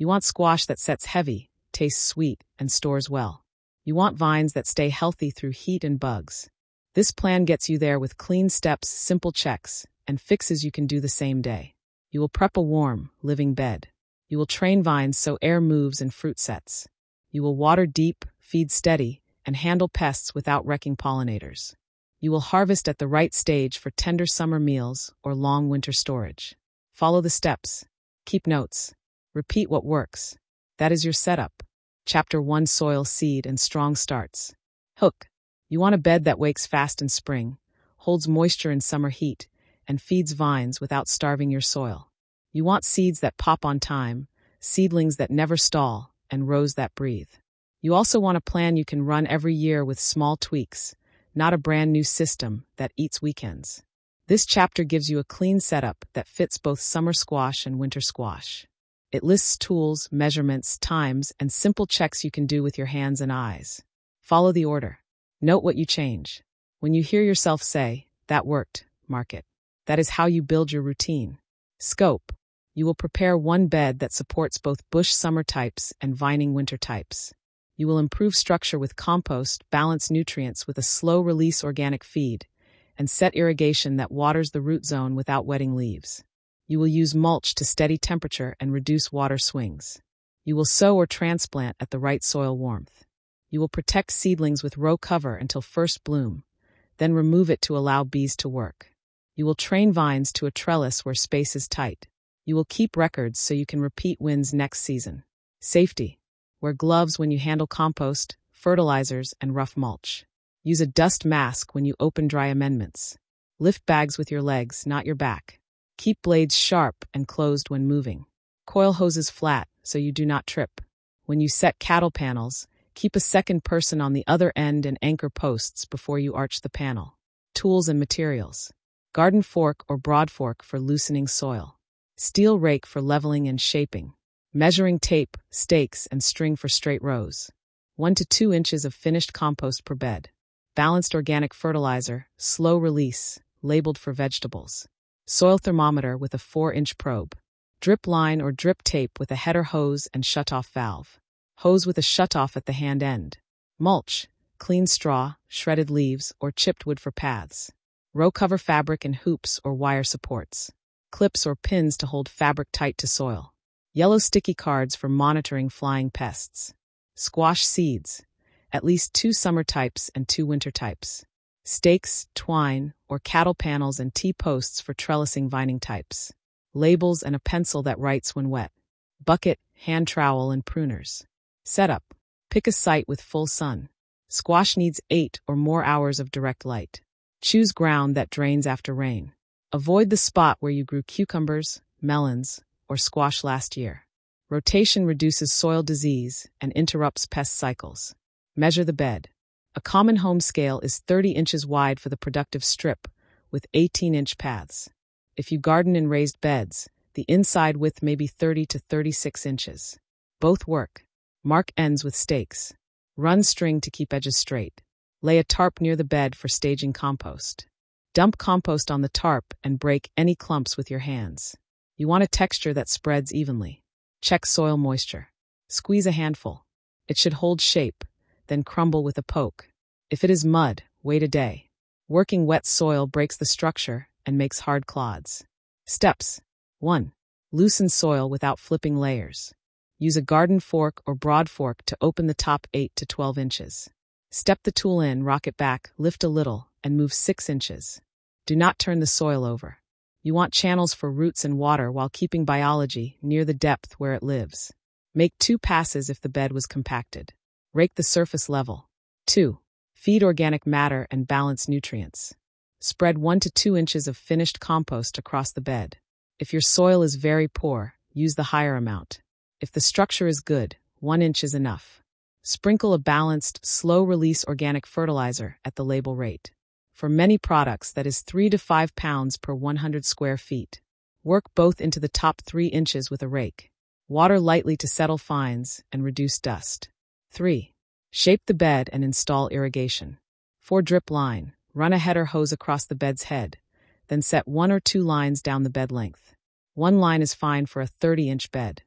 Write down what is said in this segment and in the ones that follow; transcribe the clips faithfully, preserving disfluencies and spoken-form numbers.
You want squash that sets heavy, tastes sweet, and stores well. You want vines that stay healthy through heat and bugs. This plan gets you there with clean steps, simple checks, and fixes you can do the same day. You will prep a warm, living bed. You will train vines so air moves and fruit sets. You will water deep, feed steady, and handle pests without wrecking pollinators. You will harvest at the right stage for tender summer meals or long winter storage. Follow the steps. Keep notes. Repeat what works. That is your setup. Chapter one: Soil, Seed, and Strong Starts. Hook. You want a bed that wakes fast in spring, holds moisture in summer heat, and feeds vines without starving your soil. You want seeds that pop on time, seedlings that never stall, and rows that breathe. You also want a plan you can run every year with small tweaks, not a brand new system that eats weekends. This chapter gives you a clean setup that fits both summer squash and winter squash. It lists tools, measurements, times, and simple checks you can do with your hands and eyes. Follow the order. Note what you change. When you hear yourself say, "That worked," mark it. That is how you build your routine. Scope. You will prepare one bed that supports both bush summer types and vining winter types. You will improve structure with compost, balance nutrients with a slow-release organic feed, and set irrigation that waters the root zone without wetting leaves. You will use mulch to steady temperature and reduce water swings. You will sow or transplant at the right soil warmth. You will protect seedlings with row cover until first bloom, then remove it to allow bees to work. You will train vines to a trellis where space is tight. You will keep records so you can repeat wins next season. Safety. Wear gloves when you handle compost, fertilizers, and rough mulch. Use a dust mask when you open dry amendments. Lift bags with your legs, not your back. Keep blades sharp and closed when moving. Coil hoses flat so you do not trip. When you set cattle panels, keep a second person on the other end and anchor posts before you arch the panel. Tools and materials. Garden fork or broad fork for loosening soil. Steel rake for leveling and shaping. Measuring tape, stakes, and string for straight rows. One to two inches of finished compost per bed. Balanced organic fertilizer, slow release, labeled for vegetables. Soil thermometer with a four-inch probe. Drip line or drip tape with a header hose and shutoff valve. Hose with a shutoff at the hand end. Mulch, clean straw, shredded leaves, or chipped wood for paths. Row cover fabric and hoops or wire supports. Clips or pins to hold fabric tight to soil. Yellow sticky cards for monitoring flying pests. Squash seeds, at least two summer types and two winter types. Stakes, twine, or cattle panels and T-posts for trellising vining types. Labels and a pencil that writes when wet. Bucket, hand trowel, and pruners. Setup. Pick a site with full sun. Squash needs eight or more hours of direct light. Choose ground that drains after rain. Avoid the spot where you grew cucumbers, melons, or squash last year. Rotation reduces soil disease and interrupts pest cycles. Measure the bed. A common home scale is thirty inches wide for the productive strip, with eighteen-inch paths. If you garden in raised beds, the inside width may be thirty to thirty-six inches. Both work. Mark ends with stakes. Run string to keep edges straight. Lay a tarp near the bed for staging compost. Dump compost on the tarp and break any clumps with your hands. You want a texture that spreads evenly. Check soil moisture. Squeeze a handful. It should hold shape, then crumble with a poke. If it is mud, wait a day. Working wet soil breaks the structure and makes hard clods. Steps. one. Loosen soil without flipping layers. Use a garden fork or broad fork to open the top eight to twelve inches. Step the tool in, rock it back, lift a little, and move six inches. Do not turn the soil over. You want channels for roots and water while keeping biology near the depth where it lives. Make two passes if the bed was compacted. Rake the surface level. two. Feed organic matter and balance nutrients. Spread one to two inches of finished compost across the bed. If your soil is very poor, use the higher amount. If the structure is good, one inch is enough. Sprinkle a balanced, slow-release organic fertilizer at the label rate. For many products, that is three to five pounds per one hundred square feet. Work both into the top three inches with a rake. Water lightly to settle fines and reduce dust. three. Shape the bed and install irrigation. four. Drip line. Run a header hose across the bed's head, then set one or two lines down the bed length. One line is fine for a thirty-inch bed.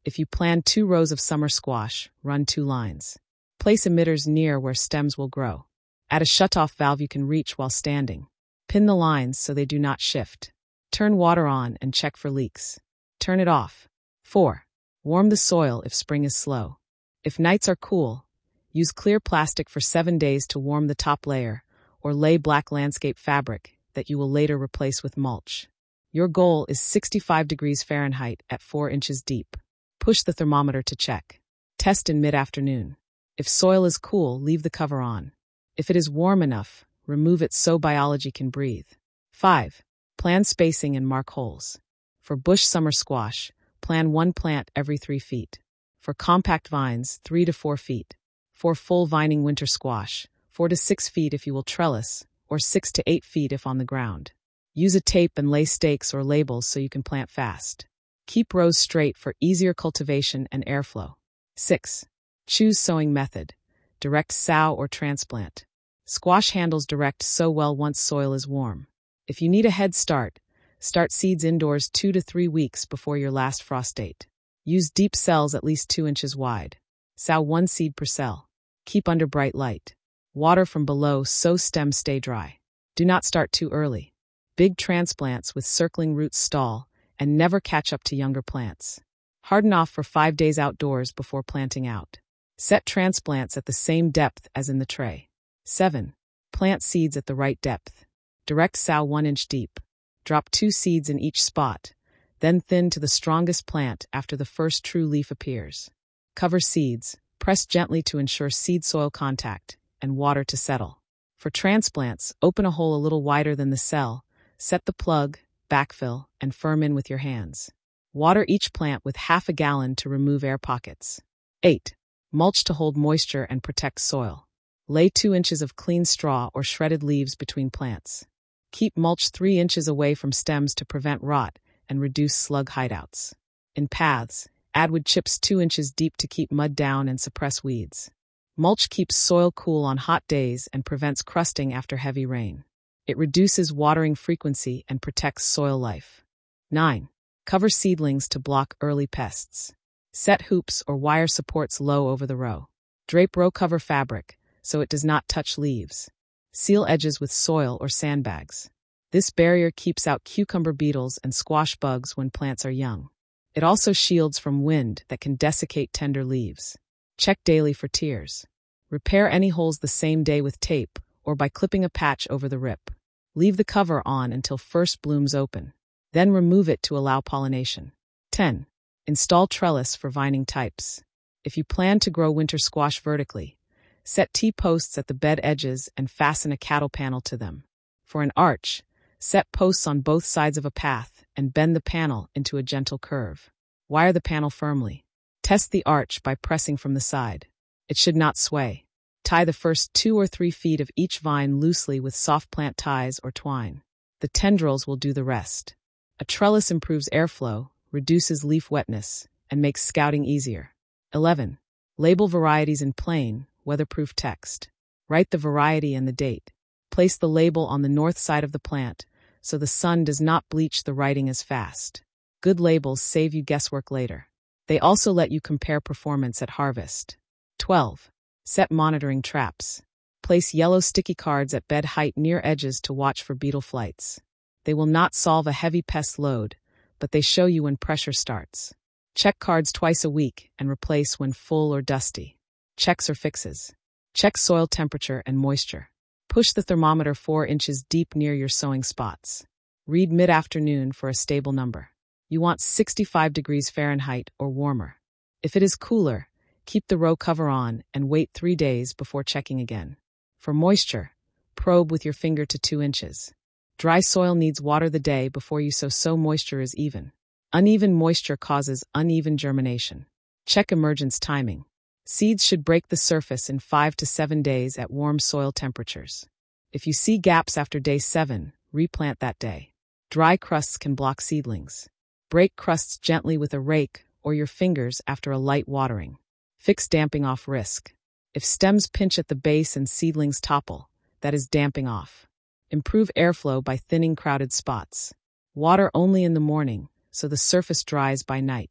If you plan two rows of summer squash, run two lines. Place emitters near where stems will grow. Add a shutoff valve you can reach while standing. Pin the lines so they do not shift. Turn water on and check for leaks. Turn it off. four. Warm the soil if spring is slow. If nights are cool, use clear plastic for seven days to warm the top layer, or lay black landscape fabric that you will later replace with mulch. Your goal is sixty-five degrees Fahrenheit at four inches deep. Push the thermometer to check. Test in mid-afternoon. If soil is cool, leave the cover on. If it is warm enough, remove it so biology can breathe. five. Plan spacing and mark holes. For bush summer squash, plan one plant every three feet. For compact vines, three to four feet. For full vining winter squash, four to six feet if you will trellis, or six to eight feet if on the ground. Use a tape and lay stakes or labels so you can plant fast. Keep rows straight for easier cultivation and airflow. six. Choose sowing method. Direct sow or transplant. Squash handles direct sow well once soil is warm. If you need a head start, start seeds indoors two to three weeks before your last frost date. Use deep cells at least two inches wide. Sow one seed per cell. Keep under bright light. Water from below so stems stay dry. Do not start too early. Big transplants with circling roots stall and never catch up to younger plants. Harden off for five days outdoors before planting out. Set transplants at the same depth as in the tray. seven. Plant seeds at the right depth. Direct sow one inch deep. Drop two seeds in each spot, then thin to the strongest plant after the first true leaf appears. Cover seeds, press gently to ensure seed-soil contact, and water to settle. For transplants, open a hole a little wider than the cell, set the plug, backfill, and firm in with your hands. Water each plant with half a gallon to remove air pockets. eight. Mulch to hold moisture and protect soil. Lay two inches of clean straw or shredded leaves between plants. Keep mulch three inches away from stems to prevent rot and reduce slug hideouts. In paths, add wood chips two inches deep to keep mud down and suppress weeds. Mulch keeps soil cool on hot days and prevents crusting after heavy rain. It reduces watering frequency and protects soil life. nine. Cover seedlings to block early pests. Set hoops or wire supports low over the row. Drape row cover fabric so it does not touch leaves. Seal edges with soil or sandbags. This barrier keeps out cucumber beetles and squash bugs when plants are young. It also shields from wind that can desiccate tender leaves. Check daily for tears. Repair any holes the same day with tape or by clipping a patch over the rip. Leave the cover on until first blooms open. Then remove it to allow pollination. ten. Install trellis for vining types. If you plan to grow winter squash vertically, set T-posts at the bed edges and fasten a cattle panel to them. For an arch, set posts on both sides of a path and bend the panel into a gentle curve. Wire the panel firmly. Test the arch by pressing from the side. It should not sway. Tie the first two or three feet of each vine loosely with soft plant ties or twine. The tendrils will do the rest. A trellis improves airflow, reduces leaf wetness, and makes scouting easier. eleven. Label varieties in plain, weatherproof text. Write the variety and the date. Place the label on the north side of the plant so the sun does not bleach the writing as fast. Good labels save you guesswork later. They also let you compare performance at harvest. twelve. Set monitoring traps. Place yellow sticky cards at bed height near edges to watch for beetle flights. They will not solve a heavy pest load, but they show you when pressure starts. Check cards twice a week and replace when full or dusty. Checks or fixes. Check soil temperature and moisture. Push the thermometer four inches deep near your sowing spots. Read mid-afternoon for a stable number. You want sixty-five degrees Fahrenheit or warmer. If it is cooler, keep the row cover on and wait three days before checking again. For moisture, probe with your finger to two inches. Dry soil needs water the day before you sow so moisture is even. Uneven moisture causes uneven germination. Check emergence timing. Seeds should break the surface in five to seven days at warm soil temperatures. If you see gaps after day seven, replant that day. Dry crusts can block seedlings. Break crusts gently with a rake or your fingers after a light watering. Fix damping off risk. If stems pinch at the base and seedlings topple, that is damping off. Improve airflow by thinning crowded spots. Water only in the morning, so the surface dries by night.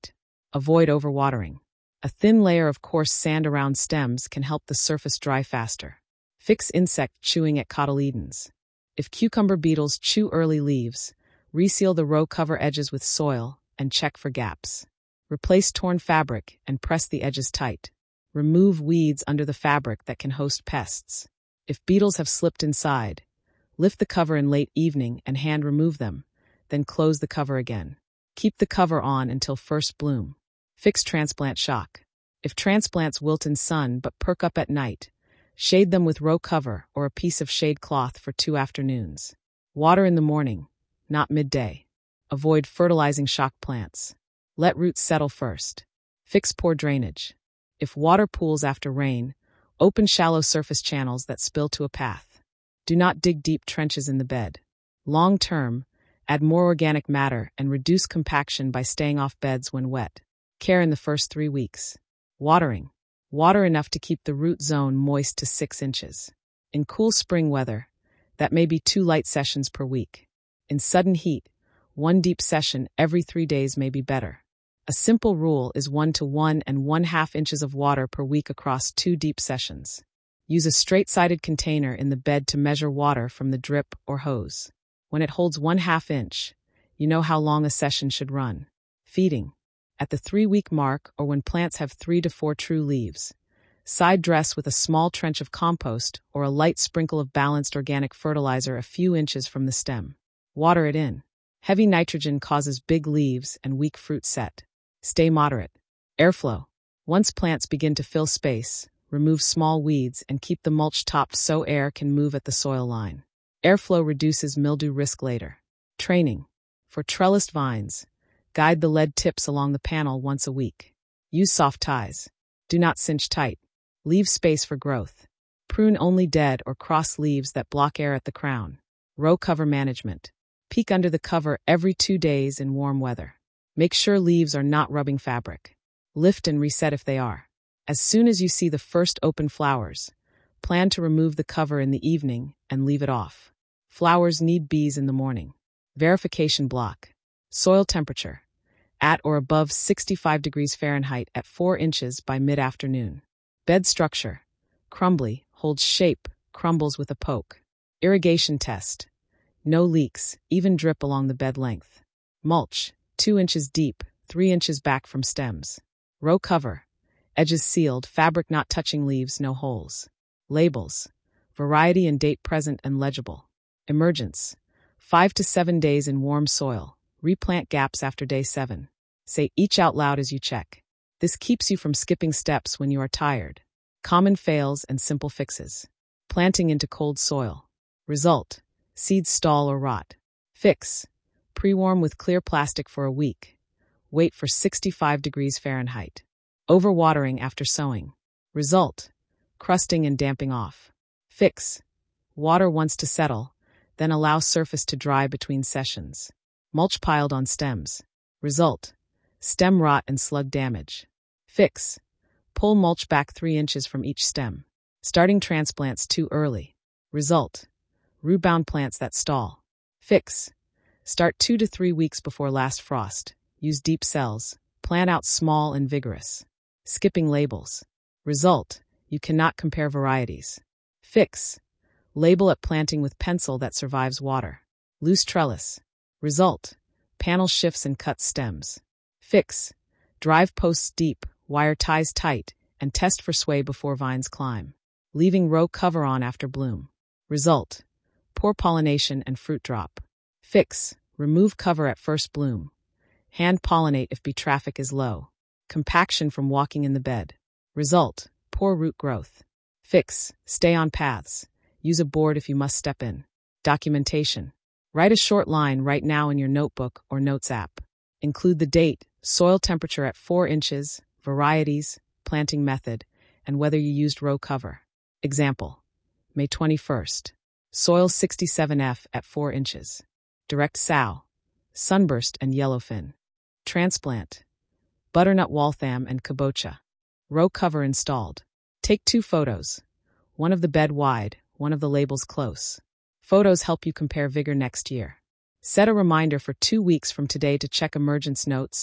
Avoid overwatering. A thin layer of coarse sand around stems can help the surface dry faster. Fix insect chewing at cotyledons. If cucumber beetles chew early leaves, reseal the row cover edges with soil and check for gaps. Replace torn fabric and press the edges tight. Remove weeds under the fabric that can host pests. If beetles have slipped inside, lift the cover in late evening and hand remove them, then close the cover again. Keep the cover on until first bloom. Fix transplant shock. If transplants wilt in sun but perk up at night, shade them with row cover or a piece of shade cloth for two afternoons. Water in the morning, not midday. Avoid fertilizing shock plants. Let roots settle first. Fix poor drainage. If water pools after rain, open shallow surface channels that spill to a path. Do not dig deep trenches in the bed. Long term, add more organic matter and reduce compaction by staying off beds when wet. Care in the first three weeks. Watering. Water enough to keep the root zone moist to six inches. In cool spring weather, that may be two light sessions per week. In sudden heat, one deep session every three days may be better. A simple rule is one to one and one half inches of water per week across two deep sessions. Use a straight-sided container in the bed to measure water from the drip or hose. When it holds one half inch, you know how long a session should run. Feeding. At the three-week mark or when plants have three to four true leaves, side dress with a small trench of compost or a light sprinkle of balanced organic fertilizer a few inches from the stem. Water it in. Heavy nitrogen causes big leaves and weak fruit set. Stay moderate. Airflow. Once plants begin to fill space, remove small weeds and keep the mulch topped so air can move at the soil line. Airflow reduces mildew risk later. Training. For trellised vines, guide the lead tips along the panel once a week. Use soft ties. Do not cinch tight. Leave space for growth. Prune only dead or cross leaves that block air at the crown. Row cover management. Peek under the cover every two days in warm weather. Make sure leaves are not rubbing fabric. Lift and reset if they are. As soon as you see the first open flowers, plan to remove the cover in the evening and leave it off. Flowers need bees in the morning. Verification block. Soil temperature. At or above sixty-five degrees Fahrenheit at four inches by mid-afternoon. Bed structure. Crumbly, holds shape, crumbles with a poke. Irrigation test. No leaks, even drip along the bed length. Mulch. Two inches deep, three inches back from stems. Row cover. Edges sealed, fabric not touching leaves, no holes. Labels. Variety and date present and legible. Emergence. Five to seven days in warm soil. Replant gaps after day seven. Say each out loud as you check. This keeps you from skipping steps when you are tired. Common fails and simple fixes. Planting into cold soil. Result. Seeds stall or rot. Fix. Pre-warm with clear plastic for a week. Wait for sixty-five degrees Fahrenheit. Overwatering after sowing. Result. Crusting and damping off. Fix. Water once to settle, then allow surface to dry between sessions. Mulch piled on stems. Result. Stem rot and slug damage. Fix. Pull mulch back three inches from each stem. Starting transplants too early. Result. Root-bound plants that stall. Fix. Start two to three weeks before last frost. Use deep cells. Plant out small and vigorous. Skipping labels. Result. You cannot compare varieties. Fix. Label at planting with pencil that survives water. Loose trellis. Result. Panel shifts and cuts stems. Fix. Drive posts deep, wire ties tight, and test for sway before vines climb. Leaving row cover on after bloom. Result. Poor pollination and fruit drop. Fix. Remove cover at first bloom. Hand pollinate if bee traffic is low. Compaction from walking in the bed. Result. Poor root growth. Fix. Stay on paths. Use a board if you must step in. Documentation. Write a short line right now in your notebook or notes app. Include the date, soil temperature at four inches, varieties, planting method, and whether you used row cover. Example. May twenty-first. Soil sixty-seven F at four inches. Direct sow. Sunburst and yellowfin. Transplant. Butternut Waltham and Kabocha. Row cover installed. Take two photos. One of the bed wide, one of the labels close. Photos help you compare vigor next year. Set a reminder for two weeks from today to check emergence notes,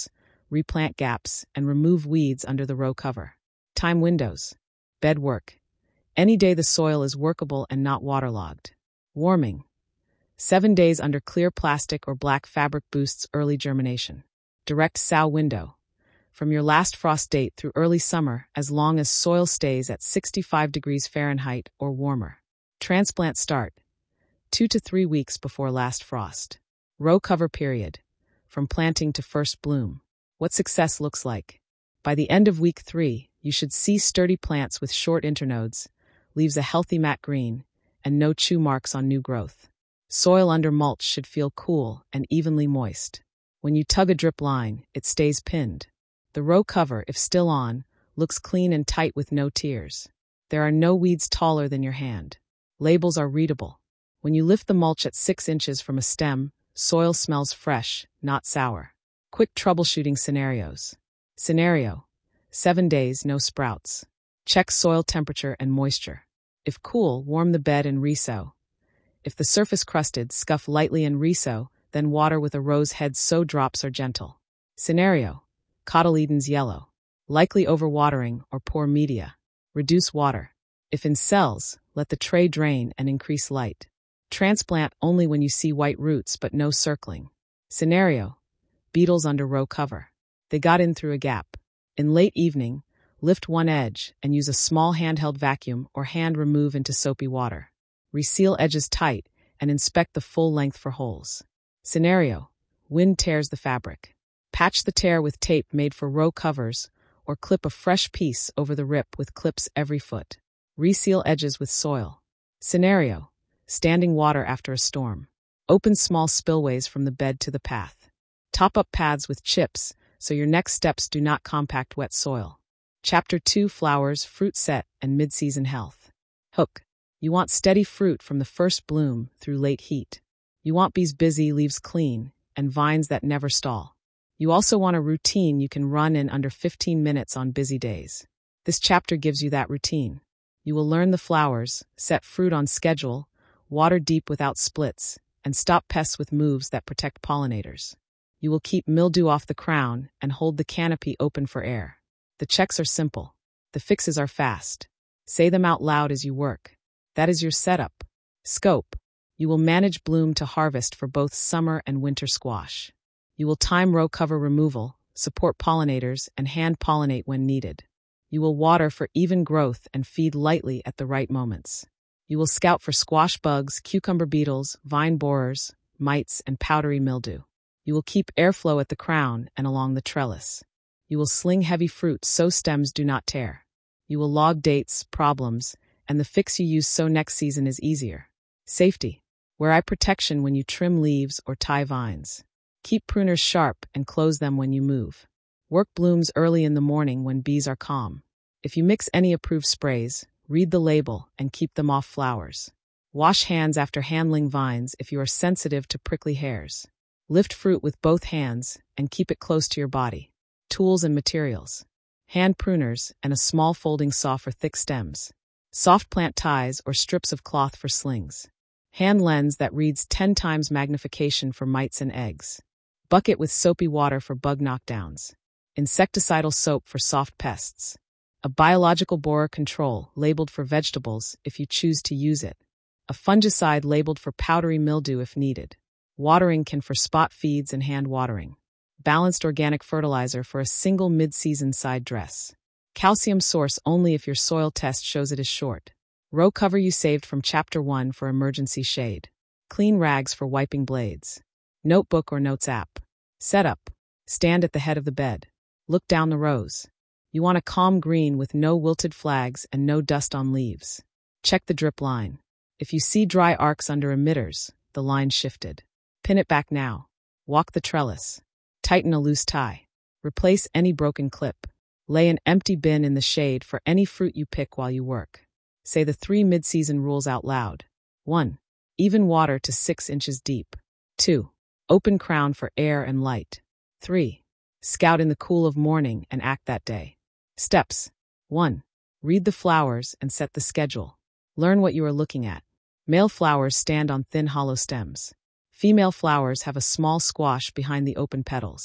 replant gaps, and remove weeds under the row cover. Time windows. Bed work. Any day the soil is workable and not waterlogged. Warming. Seven days under clear plastic or black fabric boosts early germination. Direct sow window. From your last frost date through early summer, as long as soil stays at sixty-five degrees Fahrenheit or warmer. Transplant start. Two to three weeks before last frost. Row cover period. From planting to first bloom. What success looks like. By the end of week three, you should see sturdy plants with short internodes, leaves a healthy matte green, and no chew marks on new growth. Soil under mulch should feel cool and evenly moist. When you tug a drip line, it stays pinned. The row cover, if still on, looks clean and tight with no tears. There are no weeds taller than your hand. Labels are readable. When you lift the mulch at six inches from a stem, soil smells fresh, not sour. Quick troubleshooting scenarios. Scenario. Seven days, no sprouts. Check soil temperature and moisture. If cool, warm the bed and resow. If the surface crusted, scuff lightly and resow, then water with a rose head sow drops are gentle. Scenario. Cotyledons yellow. Likely overwatering or poor media. Reduce water. If in cells, let the tray drain and increase light. Transplant only when you see white roots but no circling. Scenario. Beetles under row cover. They got in through a gap. In late evening, lift one edge and use a small handheld vacuum or hand remove into soapy water. Reseal edges tight and inspect the full length for holes. Scenario. Wind tears the fabric. Patch the tear with tape made for row covers or clip a fresh piece over the rip with clips every foot. Reseal edges with soil. Scenario. Standing water after a storm. Open small spillways from the bed to the path. Top up paths with chips so your next steps do not compact wet soil. Chapter two. Flowers, fruit set, and mid-season health. Hook. You want steady fruit from the first bloom through late heat. You want bees busy, leaves clean, and vines that never stall. You also want a routine you can run in under fifteen minutes on busy days. This chapter gives you that routine. You will learn the flowers, set fruit on schedule, water deep without splits, and stop pests with moves that protect pollinators. You will keep mildew off the crown and hold the canopy open for air. The checks are simple. The fixes are fast. Say them out loud as you work. That is your setup. Scope. You will manage bloom to harvest for both summer and winter squash. You will time row cover removal, support pollinators, and hand pollinate when needed. You will water for even growth and feed lightly at the right moments. You will scout for squash bugs, cucumber beetles, vine borers, mites, and powdery mildew. You will keep airflow at the crown and along the trellis. You will sling heavy fruit so stems do not tear. You will log dates, problems, and the fix you use so next season is easier. Safety. Wear eye protection when you trim leaves or tie vines. Keep pruners sharp and close them when you move. Work blooms early in the morning when bees are calm. If you mix any approved sprays, read the label and keep them off flowers. Wash hands after handling vines if you are sensitive to prickly hairs. Lift fruit with both hands and keep it close to your body. Tools and materials. Hand pruners and a small folding saw for thick stems. Soft plant ties or strips of cloth for slings. Hand lens that reads ten times magnification for mites and eggs. Bucket with soapy water for bug knockdowns. Insecticidal soap for soft pests. A biological borer control labeled for vegetables if you choose to use it. A fungicide labeled for powdery mildew if needed. Watering can for spot feeds and hand watering. Balanced organic fertilizer for a single mid-season side dress. Calcium source only if your soil test shows it is short. Row cover you saved from chapter one for emergency shade. Clean rags for wiping blades. Notebook or notes app. Setup. Stand at the head of the bed. Look down the rows. You want a calm green with no wilted flags and no dust on leaves. Check the drip line. If you see dry arcs under emitters, the line shifted. Pin it back now. Walk the trellis. Tighten a loose tie. Replace any broken clip. Lay an empty bin in the shade for any fruit you pick while you work. Say the three mid-season rules out loud. one. Even water to six inches deep. two. Open crown for air and light. three. Scout in the cool of morning and act that day. Steps. one. Read the flowers and set the schedule. Learn what you are looking at. Male flowers stand on thin hollow stems. Female flowers have a small squash behind the open petals.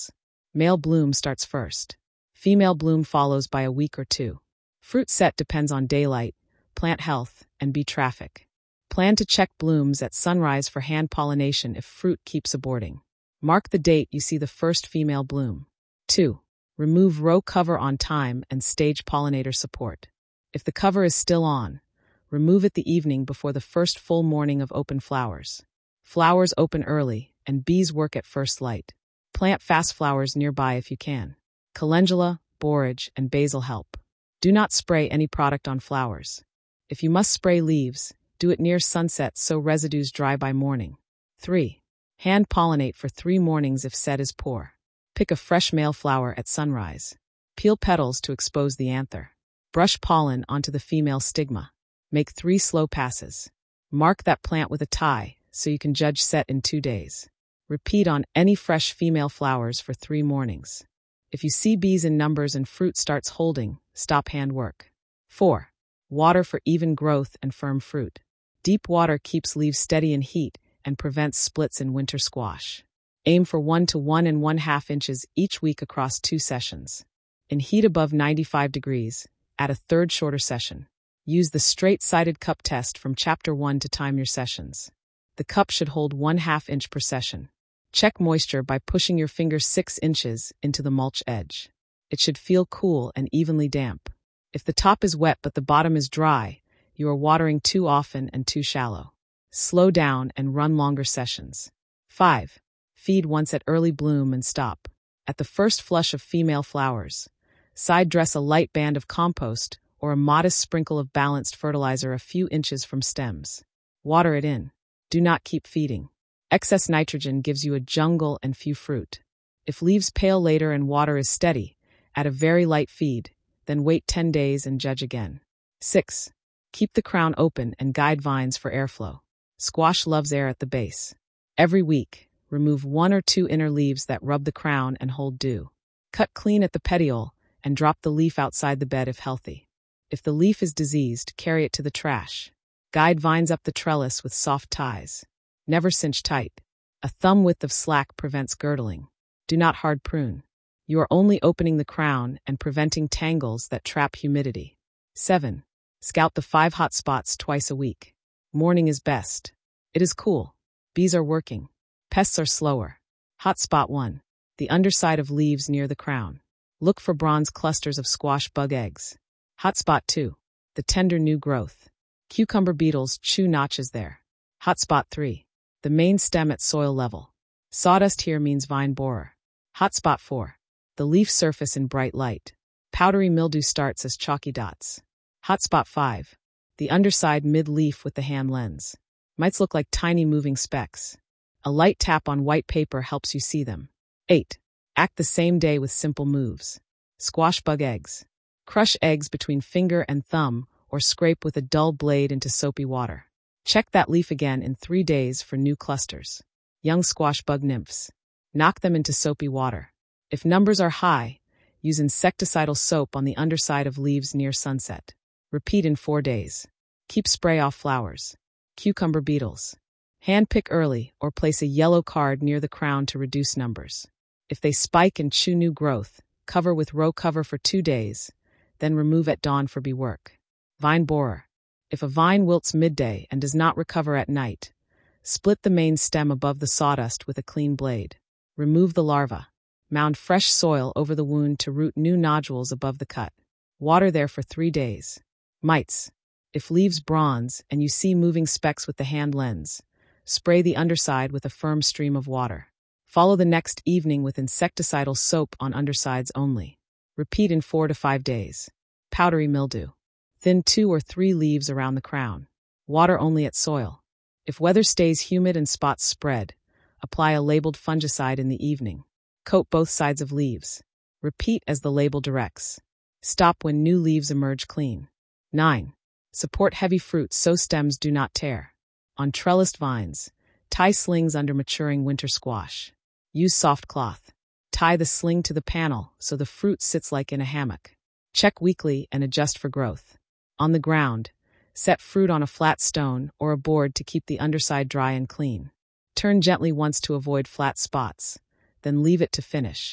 Male bloom starts first. Female bloom follows by a week or two. Fruit set depends on daylight, plant health, and bee traffic. Plan to check blooms at sunrise for hand pollination if fruit keeps aborting. Mark the date you see the first female bloom. two. Remove row cover on time and stage pollinator support. If the cover is still on, remove it the evening before the first full morning of open flowers. Flowers open early, and bees work at first light. Plant fast flowers nearby if you can. Calendula, borage, and basil help. Do not spray any product on flowers. If you must spray leaves, do it near sunset so residues dry by morning. three. Hand pollinate for three mornings if set is poor. Pick a fresh male flower at sunrise. Peel petals to expose the anther. Brush pollen onto the female stigma. Make three slow passes. Mark that plant with a tie so you can judge set in two days. Repeat on any fresh female flowers for three mornings. If you see bees in numbers and fruit starts holding, stop hand work. four. Water for even growth and firm fruit. Deep water keeps leaves steady in heat and prevents splits in winter squash. Aim for one to one and one half inches each week across two sessions. In heat above ninety-five degrees, add a third shorter session. Use the straight-sided cup test from chapter one to time your sessions. The cup should hold one half inch per session. Check moisture by pushing your finger six inches into the mulch edge. It should feel cool and evenly damp. If the top is wet but the bottom is dry, you are watering too often and too shallow. Slow down and run longer sessions. five. Feed once at early bloom and stop. At the first flush of female flowers, side dress a light band of compost or a modest sprinkle of balanced fertilizer a few inches from stems. Water it in. Do not keep feeding. Excess nitrogen gives you a jungle and few fruit. If leaves pale later and water is steady, add a very light feed, then wait ten days and judge again. six. Keep the crown open and guide vines for airflow. Squash loves air at the base. Every week, remove one or two inner leaves that rub the crown and hold dew. Cut clean at the petiole and drop the leaf outside the bed if healthy. If the leaf is diseased, carry it to the trash. Guide vines up the trellis with soft ties. Never cinch tight. A thumb width of slack prevents girdling. Do not hard prune. You are only opening the crown and preventing tangles that trap humidity. seven. Scout the five hot spots twice a week. Morning is best. It is cool. Bees are working. Pests are slower. Hot spot one. The underside of leaves near the crown. Look for bronze clusters of squash bug eggs. Hot spot two. The tender new growth. Cucumber beetles chew notches there. Hot spot three. The main stem at soil level. Sawdust here means vine borer. Hot spot four. The leaf surface in bright light. Powdery mildew starts as chalky dots. Hot spot five. The underside mid-leaf with the hand lens. Mites look like tiny moving specks. A light tap on white paper helps you see them. eight. Act the same day with simple moves. Squash bug eggs. Crush eggs between finger and thumb or scrape with a dull blade into soapy water. Check that leaf again in three days for new clusters. Young squash bug nymphs. Knock them into soapy water. If numbers are high, use insecticidal soap on the underside of leaves near sunset. Repeat in four days. Keep spray off flowers. Cucumber beetles. Hand pick early or place a yellow card near the crown to reduce numbers. If they spike and chew new growth, cover with row cover for two days, then remove at dawn for bee work. Vine borer. If a vine wilts midday and does not recover at night, split the main stem above the sawdust with a clean blade. Remove the larva. Mound fresh soil over the wound to root new nodules above the cut. Water there for three days. Mites. If leaves bronze and you see moving specks with the hand lens, spray the underside with a firm stream of water. Follow the next evening with insecticidal soap on undersides only. Repeat in four to five days. Powdery mildew. Thin two or three leaves around the crown. Water only at soil. If weather stays humid and spots spread, apply a labeled fungicide in the evening. Coat both sides of leaves. Repeat as the label directs. Stop when new leaves emerge clean. nine. Support heavy fruit so stems do not tear. On trellised vines, tie slings under maturing winter squash. Use soft cloth. Tie the sling to the panel so the fruit sits like in a hammock. Check weekly and adjust for growth. On the ground, set fruit on a flat stone or a board to keep the underside dry and clean. Turn gently once to avoid flat spots, then leave it to finish.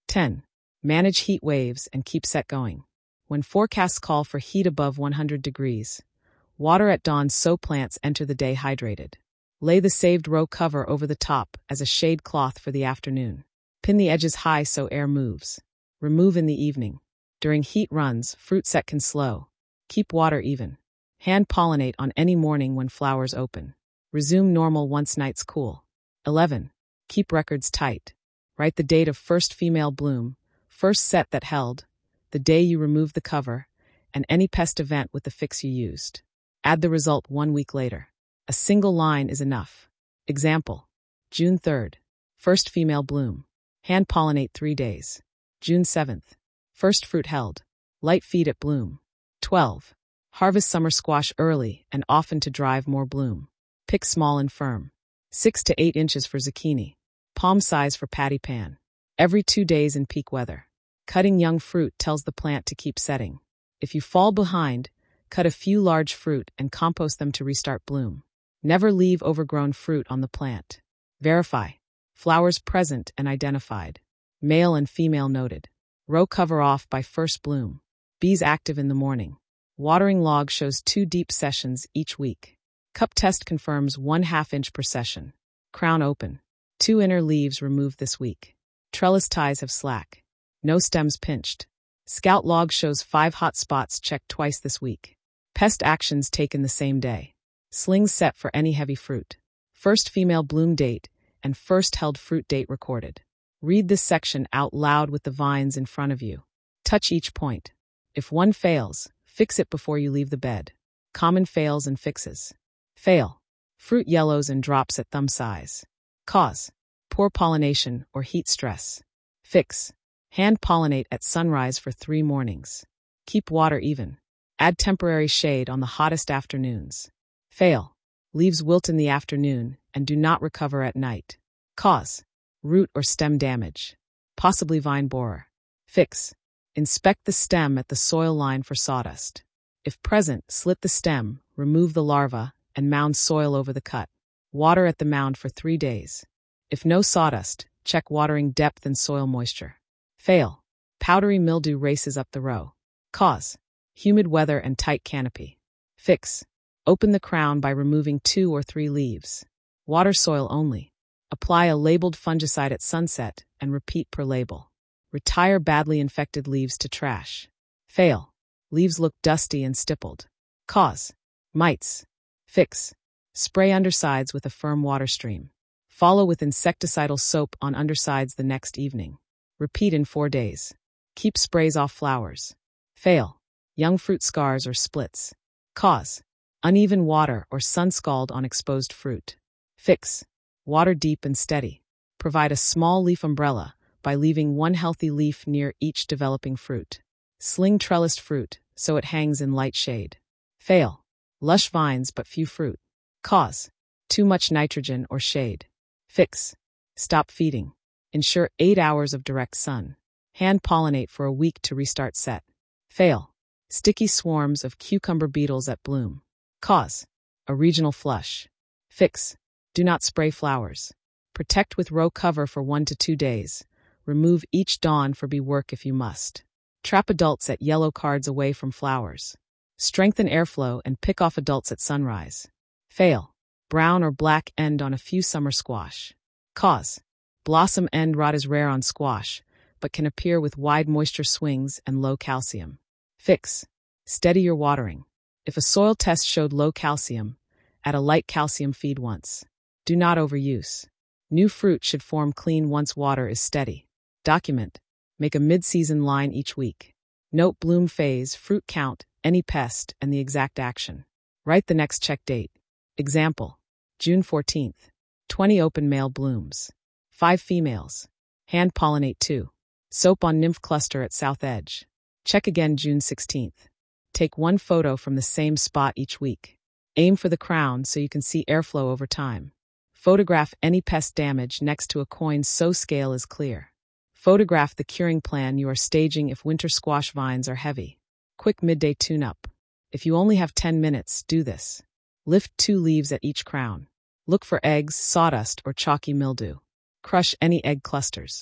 ten. Manage heat waves and keep set going. When forecasts call for heat above one hundred degrees, water at dawn so plants enter the day hydrated. Lay the saved row cover over the top as a shade cloth for the afternoon. Pin the edges high so air moves. Remove in the evening. During heat runs, fruit set can slow. Keep water even. Hand pollinate on any morning when flowers open. Resume normal once nights cool. eleven. Keep records tight. Write the date of first female bloom, first set that held, the day you removed the cover, and any pest event with the fix you used. Add the result one week later. A single line is enough. Example: June third, first female bloom. Hand pollinate three days. June seventh, first fruit held. Light feed at bloom. twelve. Harvest summer squash early and often to drive more bloom. Pick small and firm. six to eight inches for zucchini. Palm size for patty pan. Every two days in peak weather. Cutting young fruit tells the plant to keep setting. If you fall behind, cut a few large fruit and compost them to restart bloom. Never leave overgrown fruit on the plant. Verify. Flowers present and identified. Male and female noted. Row cover off by first bloom. Bees active in the morning. Watering log shows two deep sessions each week. Cup test confirms one half inch per session. Crown open. Two inner leaves removed this week. Trellis ties have slack. No stems pinched. Scout log shows five hot spots checked twice this week. Pest actions taken the same day. Slings set for any heavy fruit. First female bloom date and first held fruit date recorded. Read this section out loud with the vines in front of you. Touch each point. If one fails, fix it before you leave the bed. Common fails and fixes. Fail. Fruit yellows and drops at thumb size. Cause: poor pollination or heat stress. Fix: hand pollinate at sunrise for three mornings. Keep water even. Add temporary shade on the hottest afternoons. Fail: leaves wilt in the afternoon and do not recover at night. Cause: root or stem damage, possibly vine borer. Fix: inspect the stem at the soil line for sawdust. If present, slit the stem, remove the larva, and mound soil over the cut. Water at the mound for three days. If no sawdust, check watering depth and soil moisture. Fail: powdery mildew races up the row. Cause: humid weather and tight canopy. Fix: open the crown by removing two or three leaves. Water soil only. Apply a labeled fungicide at sunset and repeat per label. Retire badly infected leaves to trash. Fail: leaves look dusty and stippled. Cause: mites. Fix: spray undersides with a firm water stream. Follow with insecticidal soap on undersides the next evening. Repeat in four days. Keep sprays off flowers. Fail: young fruit scars or splits. Cause: uneven water or sun scald on exposed fruit. Fix: water deep and steady. Provide a small leaf umbrella by leaving one healthy leaf near each developing fruit. Sling trellised fruit so it hangs in light shade. Fail: lush vines but few fruit. Cause: too much nitrogen or shade. Fix: stop feeding. Ensure eight hours of direct sun. Hand pollinate for a week to restart set. Fail: sticky swarms of cucumber beetles at bloom. Cause: a regional flush. Fix: do not spray flowers. Protect with row cover for one to two days. Remove each dawn for bee work if you must. Trap adults at yellow cards away from flowers. Strengthen airflow and pick off adults at sunrise. Fail: brown or black end on a few summer squash. Cause: blossom end rot is rare on squash, but can appear with wide moisture swings and low calcium. Fix: steady your watering. If a soil test showed low calcium, add a light calcium feed once. Do not overuse. New fruit should form clean once water is steady. Document: make a mid-season line each week. Note bloom phase, fruit count, any pest, and the exact action. Write the next check date. Example: June fourteenth. twenty open male blooms. five females. Hand pollinate two. Soap on nymph cluster at south edge. Check again June sixteenth. Take one photo from the same spot each week. Aim for the crown so you can see airflow over time. Photograph any pest damage next to a coin so scale is clear. Photograph the curing plan you are staging if winter squash vines are heavy. Quick midday tune-up. If you only have ten minutes, do this. Lift two leaves at each crown. Look for eggs, sawdust, or chalky mildew. Crush any egg clusters.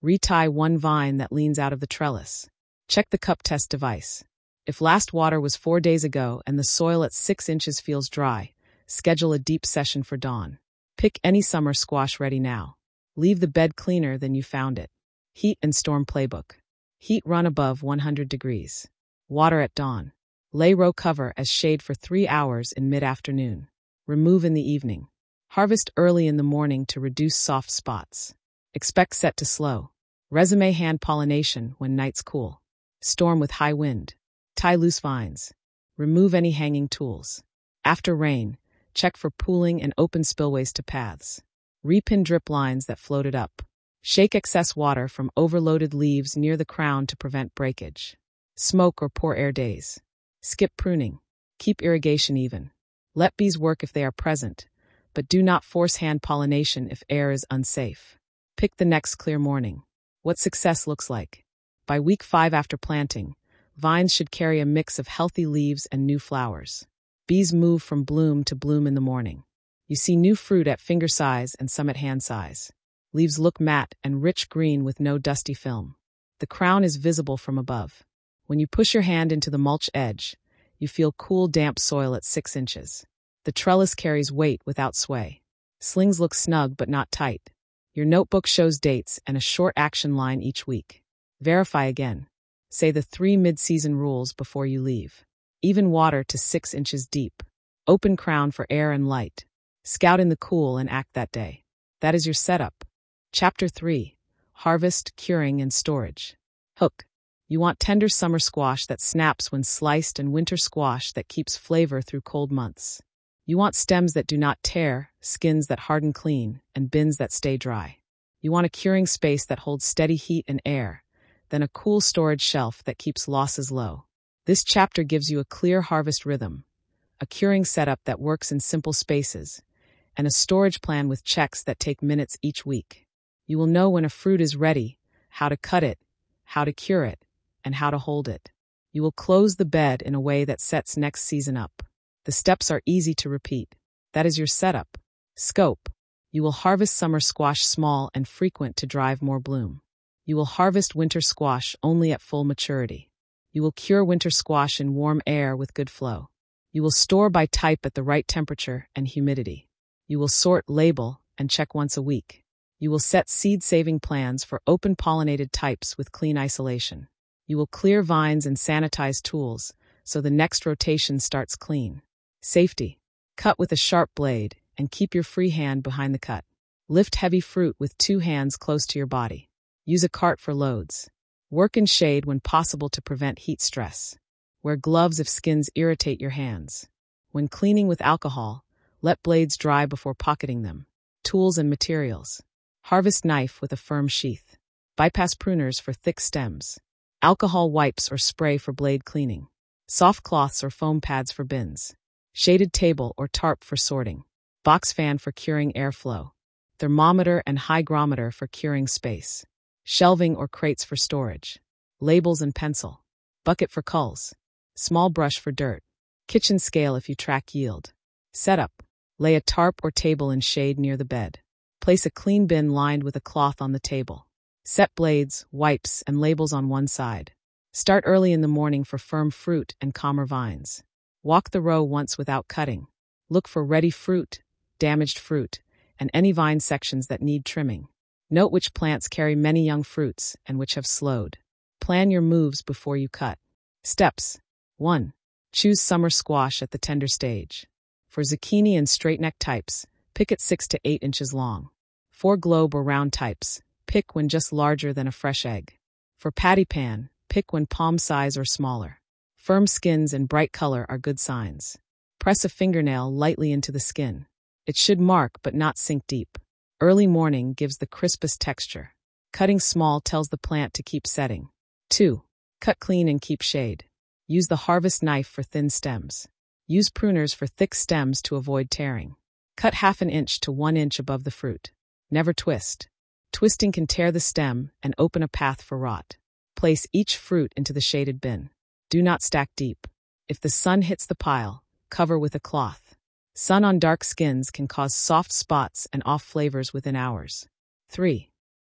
Retie one vine that leans out of the trellis. Check the cup test device. If last water was four days ago and the soil at six inches feels dry, schedule a deep session for dawn. Pick any summer squash ready now. Leave the bed cleaner than you found it. Heat and storm playbook. Heat run above one hundred degrees. Water at dawn. Lay row cover as shade for three hours in mid-afternoon. Remove in the evening. Harvest early in the morning to reduce soft spots. Expect set to slow. Resume hand pollination when nights cool. Storm with high wind. Tie loose vines. Remove any hanging tools. After rain, check for pooling and open spillways to paths. Repin drip lines that floated up. Shake excess water from overloaded leaves near the crown to prevent breakage. Smoke or poor air days. Skip pruning. Keep irrigation even. Let bees work if they are present, but do not force hand pollination if air is unsafe. Pick the next clear morning. What success looks like. By week five after planting, vines should carry a mix of healthy leaves and new flowers. Bees move from bloom to bloom in the morning. You see new fruit at finger size and some at hand size. Leaves look matte and rich green with no dusty film. The crown is visible from above. When you push your hand into the mulch edge, you feel cool, damp soil at six inches. The trellis carries weight without sway. Slings look snug but not tight. Your notebook shows dates and a short action line each week. Verify again. Say the three mid-season rules before you leave. Even water to six inches deep. Open crown for air and light. Scout in the cool and act that day. That is your setup. Chapter three. Harvest, Curing, and Storage. Hook. You want tender summer squash that snaps when sliced and winter squash that keeps flavor through cold months. You want stems that do not tear, skins that harden clean, and bins that stay dry. You want a curing space that holds steady heat and air, then a cool storage shelf that keeps losses low. This chapter gives you a clear harvest rhythm, a curing setup that works in simple spaces, and a storage plan with checks that take minutes each week. You will know when a fruit is ready, how to cut it, how to cure it, and how to hold it. You will close the bed in a way that sets next season up. The steps are easy to repeat. That is your setup. Scope. You will harvest summer squash small and frequent to drive more bloom. You will harvest winter squash only at full maturity. You will cure winter squash in warm air with good flow. You will store by type at the right temperature and humidity. You will sort, label, and check once a week. You will set seed-saving plans for open-pollinated types with clean isolation. You will clear vines and sanitize tools so the next rotation starts clean. Safety. Cut with a sharp blade and keep your free hand behind the cut. Lift heavy fruit with two hands close to your body. Use a cart for loads. Work in shade when possible to prevent heat stress. Wear gloves if skins irritate your hands. When cleaning with alcohol, let blades dry before pocketing them. Tools and materials. Harvest knife with a firm sheath. Bypass pruners for thick stems. Alcohol wipes or spray for blade cleaning. Soft cloths or foam pads for bins. Shaded table or tarp for sorting. Box fan for curing airflow. Thermometer and hygrometer for curing space. Shelving or crates for storage. Labels and pencil. Bucket for culls. Small brush for dirt. Kitchen scale if you track yield. Setup. Lay a tarp or table in shade near the bed. Place a clean bin lined with a cloth on the table. Set blades, wipes, and labels on one side. Start early in the morning for firm fruit and calmer vines. Walk the row once without cutting. Look for ready fruit, damaged fruit, and any vine sections that need trimming. Note which plants carry many young fruits and which have slowed. Plan your moves before you cut. Steps. one. Choose summer squash at the tender stage. For zucchini and straight-neck types, pick at six to eight inches long. For globe or round types, pick when just larger than a fresh egg. For patty pan, pick when palm size or smaller. Firm skins and bright color are good signs. Press a fingernail lightly into the skin. It should mark but not sink deep. Early morning gives the crispest texture. Cutting small tells the plant to keep setting. two. Cut clean and keep shade. Use the harvest knife for thin stems. Use pruners for thick stems to avoid tearing. Cut half an inch to one inch above the fruit. Never twist. Twisting can tear the stem and open a path for rot. Place each fruit into the shaded bin. Do not stack deep. If the sun hits the pile, cover with a cloth. Sun on dark skins can cause soft spots and off flavors within hours. three.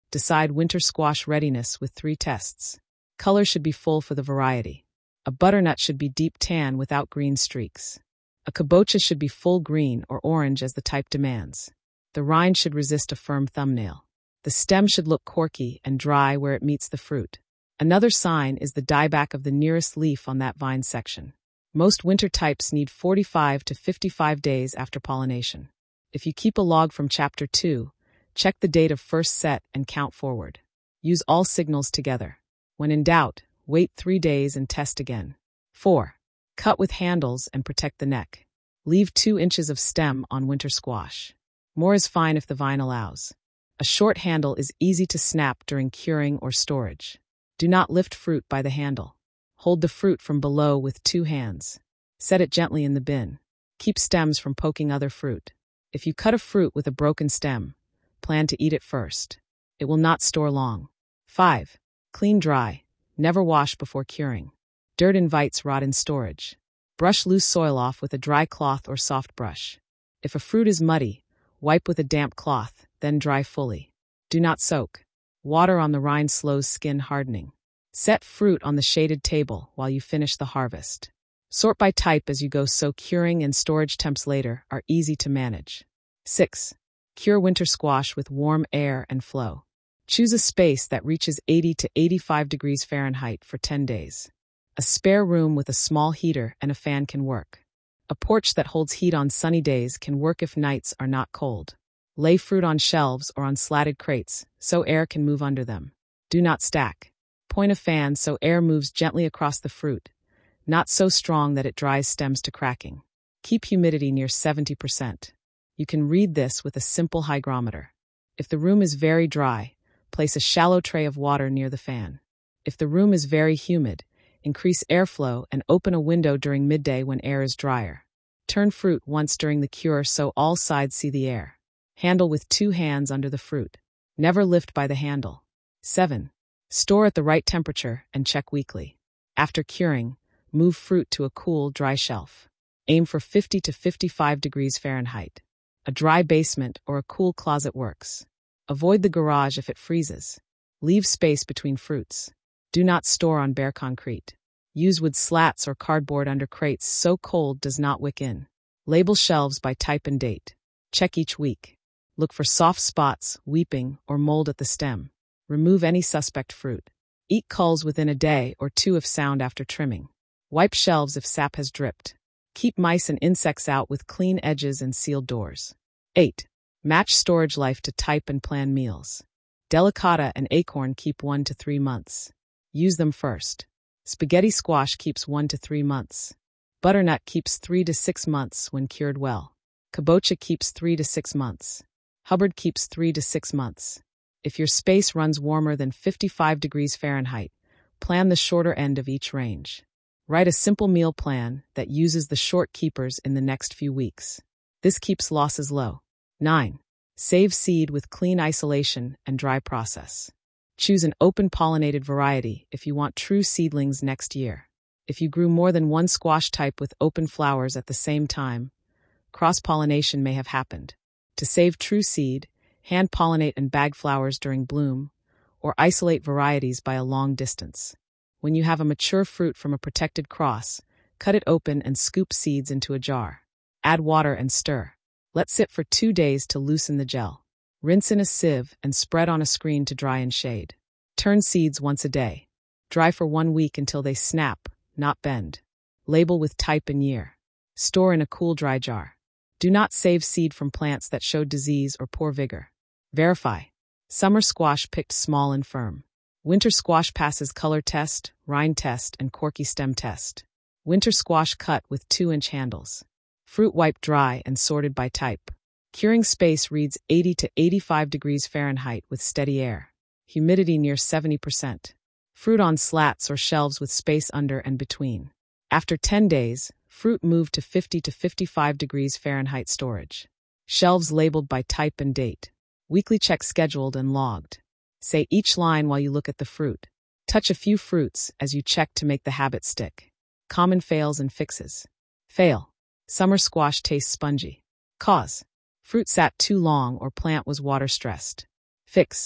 Decide winter squash readiness with three tests. Color should be full for the variety. A butternut should be deep tan without green streaks. A kabocha should be full green or orange as the type demands. The rind should resist a firm thumbnail. The stem should look corky and dry where it meets the fruit. Another sign is the dieback of the nearest leaf on that vine section. Most winter types need forty-five to fifty-five days after pollination. If you keep a log from chapter two, check the date of first set and count forward. Use all signals together. When in doubt, wait three days and test again. four. Cut with handles and protect the neck. Leave two inches of stem on winter squash. More is fine if the vine allows. A short handle is easy to snap during curing or storage. Do not lift fruit by the handle. Hold the fruit from below with two hands. Set it gently in the bin. Keep stems from poking other fruit. If you cut a fruit with a broken stem, plan to eat it first. It will not store long. five. Clean dry. Never wash before curing. Dirt invites rot in storage. Brush loose soil off with a dry cloth or soft brush. If a fruit is muddy, wipe with a damp cloth, then dry fully. Do not soak. Water on the rind slows skin hardening. Set fruit on the shaded table while you finish the harvest. Sort by type as you go so curing and storage temps later are easy to manage. six. Cure winter squash with warm air and flow. Choose a space that reaches eighty to eighty-five degrees Fahrenheit for ten days. A spare room with a small heater and a fan can work. A porch that holds heat on sunny days can work if nights are not cold. Lay fruit on shelves or on slatted crates so air can move under them. Do not stack. Point a fan so air moves gently across the fruit, not so strong that it dries stems to cracking. Keep humidity near seventy percent. You can read this with a simple hygrometer. If the room is very dry, place a shallow tray of water near the fan. If the room is very humid, increase airflow and open a window during midday when air is drier. Turn fruit once during the cure so all sides see the air. Handle with two hands under the fruit. Never lift by the handle. seven. Store at the right temperature and check weekly. After curing, move fruit to a cool, dry shelf. Aim for fifty to fifty-five degrees Fahrenheit. A dry basement or a cool closet works. Avoid the garage if it freezes. Leave space between fruits. Do not store on bare concrete. Use wood slats or cardboard under crates so cold does not wick in. Label shelves by type and date. Check each week. Look for soft spots, weeping, or mold at the stem. Remove any suspect fruit. Eat culls within a day or two if sound after trimming. Wipe shelves if sap has dripped. Keep mice and insects out with clean edges and sealed doors. eight. Match storage life to type and plan meals. Delicata and acorn keep one to three months. Use them first. Spaghetti squash keeps one to three months. Butternut keeps three to six months when cured well. Kabocha keeps three to six months. Hubbard keeps three to six months. If your space runs warmer than fifty-five degrees Fahrenheit, plan the shorter end of each range. Write a simple meal plan that uses the short keepers in the next few weeks. This keeps losses low. nine. Save seed with clean isolation and dry process. Choose an open-pollinated variety if you want true seedlings next year. If you grew more than one squash type with open flowers at the same time, cross-pollination may have happened. To save true seed, hand-pollinate and bag flowers during bloom, or isolate varieties by a long distance. When you have a mature fruit from a protected cross, cut it open and scoop seeds into a jar. Add water and stir. Let sit for two days to loosen the gel. Rinse in a sieve and spread on a screen to dry in shade. Turn seeds once a day. Dry for one week until they snap, not bend. Label with type and year. Store in a cool, dry jar. Do not save seed from plants that show disease or poor vigor. Verify. Summer squash picked small and firm. Winter squash passes color test, rind test, and corky stem test. Winter squash cut with two-inch handles. Fruit wiped dry and sorted by type. Curing space reads eighty to eighty-five degrees Fahrenheit with steady air. Humidity near seventy percent. Fruit on slats or shelves with space under and between. After ten days, fruit moved to fifty to fifty-five degrees Fahrenheit storage. Shelves labeled by type and date. Weekly check scheduled and logged. Say each line while you look at the fruit. Touch a few fruits as you check to make the habit stick. Common fails and fixes. Fail. Summer squash tastes spongy. Cause. Fruit sat too long or plant was water stressed. Fix.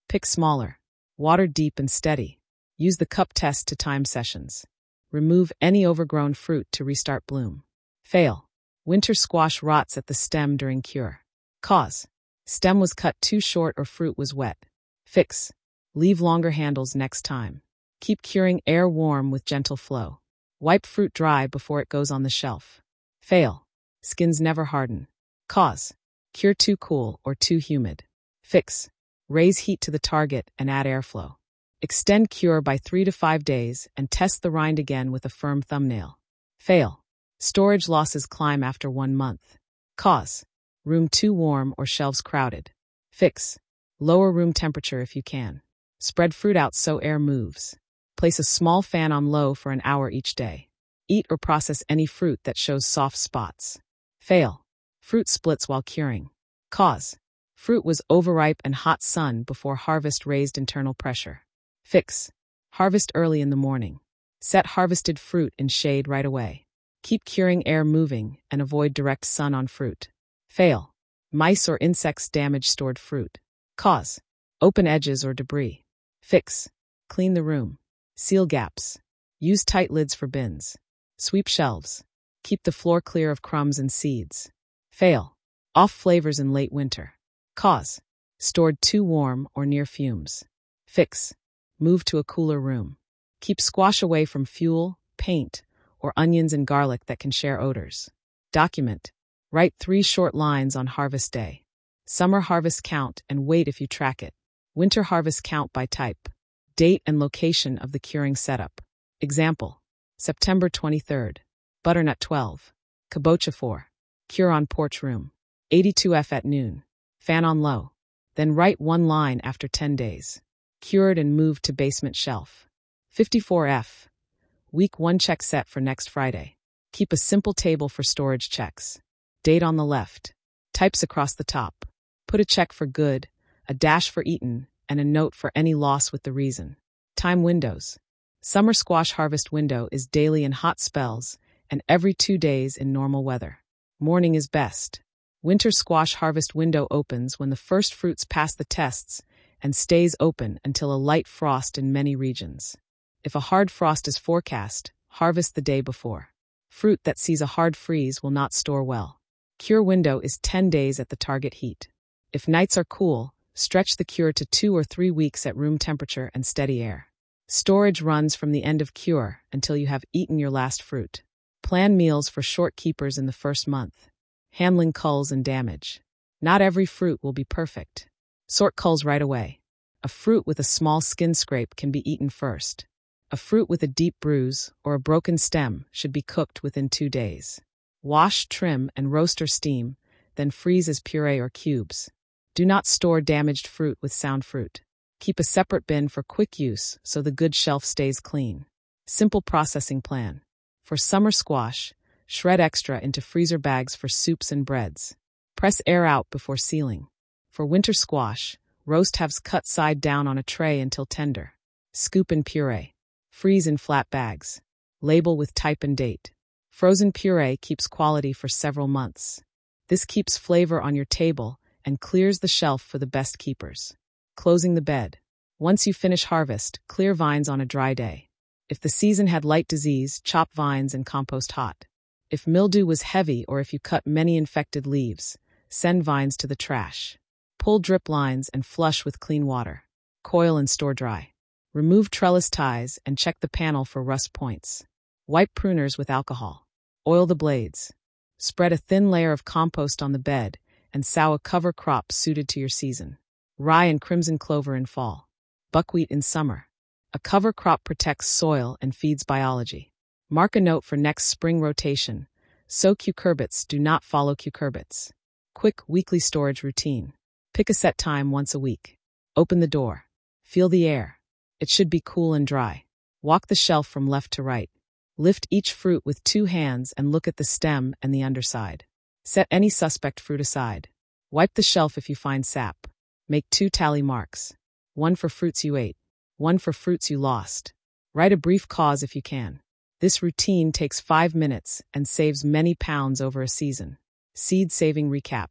Pick smaller. Water deep and steady. Use the cup test to time sessions. Remove any overgrown fruit to restart bloom. Fail. Winter squash rots at the stem during cure. Cause. Stem was cut too short or fruit was wet. Fix. Leave longer handles next time. Keep curing air warm with gentle flow. Wipe fruit dry before it goes on the shelf. Fail. Skins never harden. Cause. Cure too cool or too humid. Fix. Raise heat to the target and add airflow. Extend cure by three to five days and test the rind again with a firm thumbnail. Fail. Storage losses climb after one month. Cause. Room too warm or shelves crowded. Fix. Lower room temperature if you can. Spread fruit out so air moves. Place a small fan on low for an hour each day. Eat or process any fruit that shows soft spots. Fail. Fruit splits while curing. Cause. Fruit was overripe and hot sun before harvest raised internal pressure. Fix. Harvest early in the morning. Set harvested fruit in shade right away. Keep curing air moving and avoid direct sun on fruit. Fail. Mice or insects damage stored fruit. Cause. Open edges or debris. Fix. Clean the room. Seal gaps. Use tight lids for bins. Sweep shelves. Keep the floor clear of crumbs and seeds. Fail. Off flavors in late winter. Cause. Stored too warm or near fumes. Fix. Move to a cooler room. Keep squash away from fuel, paint, or onions and garlic that can share odors. Document. Write three short lines on harvest day. Summer harvest count and weight if you track it. Winter harvest count by type. Date and location of the curing setup. Example. September twenty-third. Butternut twelve. Kabocha four. Cure on porch room. eighty-two F at noon. Fan on low. Then write one line after ten days. Cured and moved to basement shelf. fifty-four F. Week one check set for next Friday. Keep a simple table for storage checks. Date on the left. Types across the top. Put a check for good, a dash for eaten, and a note for any loss with the reason. Time windows. Summer squash harvest window is daily in hot spells and every two days in normal weather. Morning is best. Winter squash harvest window opens when the first fruits pass the tests and stays open until a light frost in many regions. If a hard frost is forecast, harvest the day before. Fruit that sees a hard freeze will not store well. Cure window is ten days at the target heat. If nights are cool, stretch the cure to two or three weeks at room temperature and steady air. Storage runs from the end of cure until you have eaten your last fruit. Plan meals for short keepers in the first month. Handling culls and damage. Not every fruit will be perfect. Sort culls right away. A fruit with a small skin scrape can be eaten first. A fruit with a deep bruise or a broken stem should be cooked within two days. Wash, trim, and roast or steam, then freeze as puree or cubes. Do not store damaged fruit with sound fruit. Keep a separate bin for quick use so the good shelf stays clean. Simple processing plan. For summer squash, shred extra into freezer bags for soups and breads. Press air out before sealing. For winter squash, roast halves cut side down on a tray until tender. Scoop in puree. Freeze in flat bags. Label with type and date. Frozen puree keeps quality for several months. This keeps flavor on your table and clears the shelf for the best keepers. Closing the bed. Once you finish harvest, clear vines on a dry day. If the season had light disease, chop vines and compost hot. If mildew was heavy or if you cut many infected leaves, send vines to the trash. Pull drip lines and flush with clean water. Coil and store dry. Remove trellis ties and check the panel for rust points. Wipe pruners with alcohol. Oil the blades. Spread a thin layer of compost on the bed and sow a cover crop suited to your season. Rye and crimson clover in fall. Buckwheat in summer. A cover crop protects soil and feeds biology. Mark a note for next spring rotation. Sow cucurbits, do not follow cucurbits. Quick weekly storage routine. Pick a set time once a week. Open the door. Feel the air. It should be cool and dry. Walk the shelf from left to right. Lift each fruit with two hands and look at the stem and the underside. Set any suspect fruit aside. Wipe the shelf if you find sap. Make two tally marks. One for fruits you ate. One for fruits you lost. Write a brief cause if you can. This routine takes five minutes and saves many pounds over a season. Seed saving recap.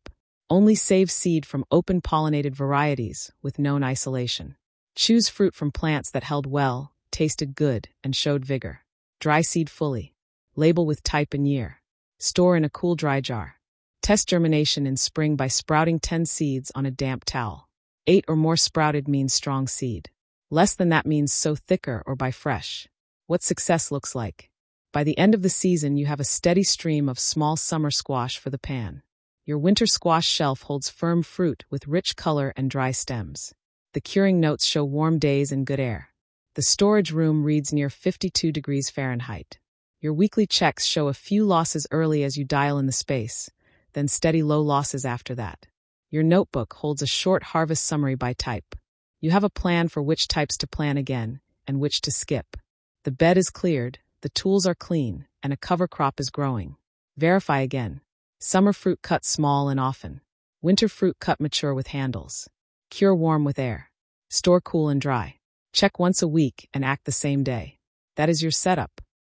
Only save seed from open-pollinated varieties with known isolation. Choose fruit from plants that held well, tasted good, and showed vigor. Dry seed fully. Label with type and year. Store in a cool, dry jar. Test germination in spring by sprouting ten seeds on a damp towel. Eight or more sprouted means strong seed. Less than that means sow thicker or buy fresh. What success looks like. By the end of the season, you have a steady stream of small summer squash for the pan. Your winter squash shelf holds firm fruit with rich color and dry stems. The curing notes show warm days and good air. The storage room reads near fifty-two degrees Fahrenheit. Your weekly checks show a few losses early as you dial in the space, then steady low losses after that. Your notebook holds a short harvest summary by type. You have a plan for which types to plant again and which to skip. The bed is cleared, the tools are clean, and a cover crop is growing. Verify again. Summer fruit cut small and often. Winter fruit cut mature with handles. Cure warm with air. Store cool and dry. Check once a week and act the same day. That is your setup.